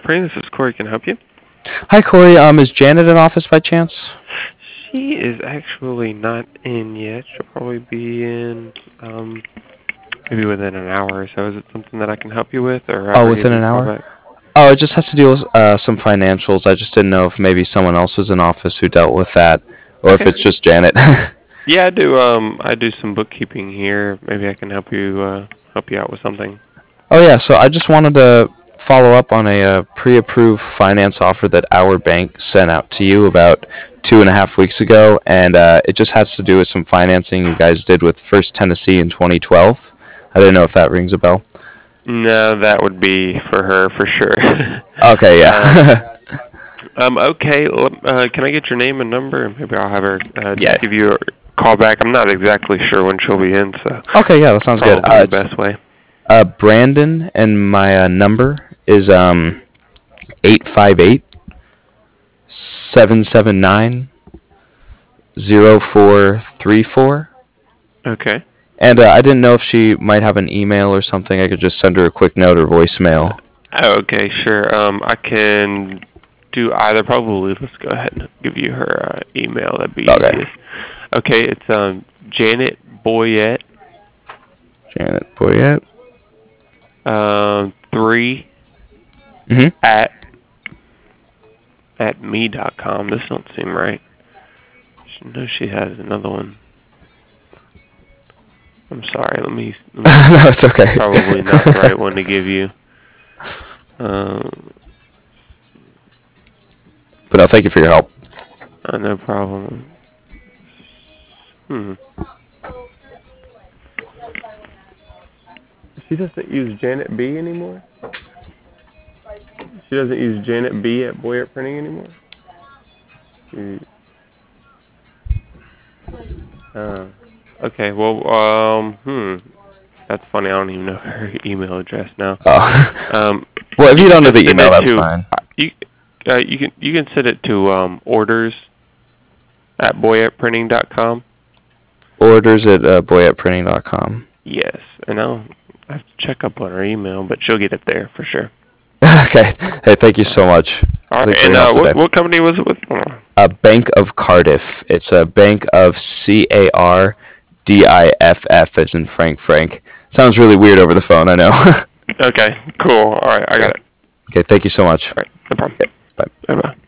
Printing. This is Corey. Can I help you? Hi, Corey. Is Janet in office by chance? She is actually not in yet. She'll probably be in maybe within an hour or so. Is it something that I can help you with, or Oh, ever give within you a an call hour? back? Oh, it just has to deal with some financials. I just didn't know if maybe someone else was in office who dealt with that, or if Okay. it's just Janet. Yeah, I do. I do some bookkeeping here. Maybe I can help you out with something. Oh, yeah. So I just wanted to follow up on a pre-approved finance offer that our bank sent out to you about 2.5 weeks ago, and it just has to do with some financing you guys did with First Tennessee in 2012. I didn't know if that rings a bell. No, that would be for her for sure. Okay, um, yeah. okay. Can I get your name and number, and maybe I'll have her Yeah. just give you a call back. I'm not exactly sure when she'll be in, so Okay, yeah, that sounds good. probably the It's best way. Brandon, and my number is 858-779-0434. Okay. And I didn't know if she might have an email or something. I could just send her a quick note or voicemail. Okay, sure. I can do either. Probably, let's go ahead and give you her email. That'd be Okay. easiest. Okay, it's Janet Boyette, Janet Boyette. 3 Mm-hmm. at me.com. This don't seem right. No, she has another one. I'm sorry. Let me No, it's okay. probably not the right one to give you. But no, thank you for your help. No problem. She doesn't use Janet B anymore? She doesn't use Janet B at Boyette Printing anymore? Okay, well, that's funny. I don't even know her email address now. Oh. Well, if you don't know the email, that's fine. You you can send it to orders at boyetteprinting.com. Orders at boyetteprinting.com. Yes, and I have to check up on her email, but she'll get it there for sure. Okay. Hey, thank you so much. All right, and what company was it with? Bank of Cardiff. It's a Bank of Cardiff, as in Frank. Sounds really weird over the phone, I know. Okay, cool. All right, I got it. Okay, thank you so much. All right, no problem. Okay, bye. Bye-bye.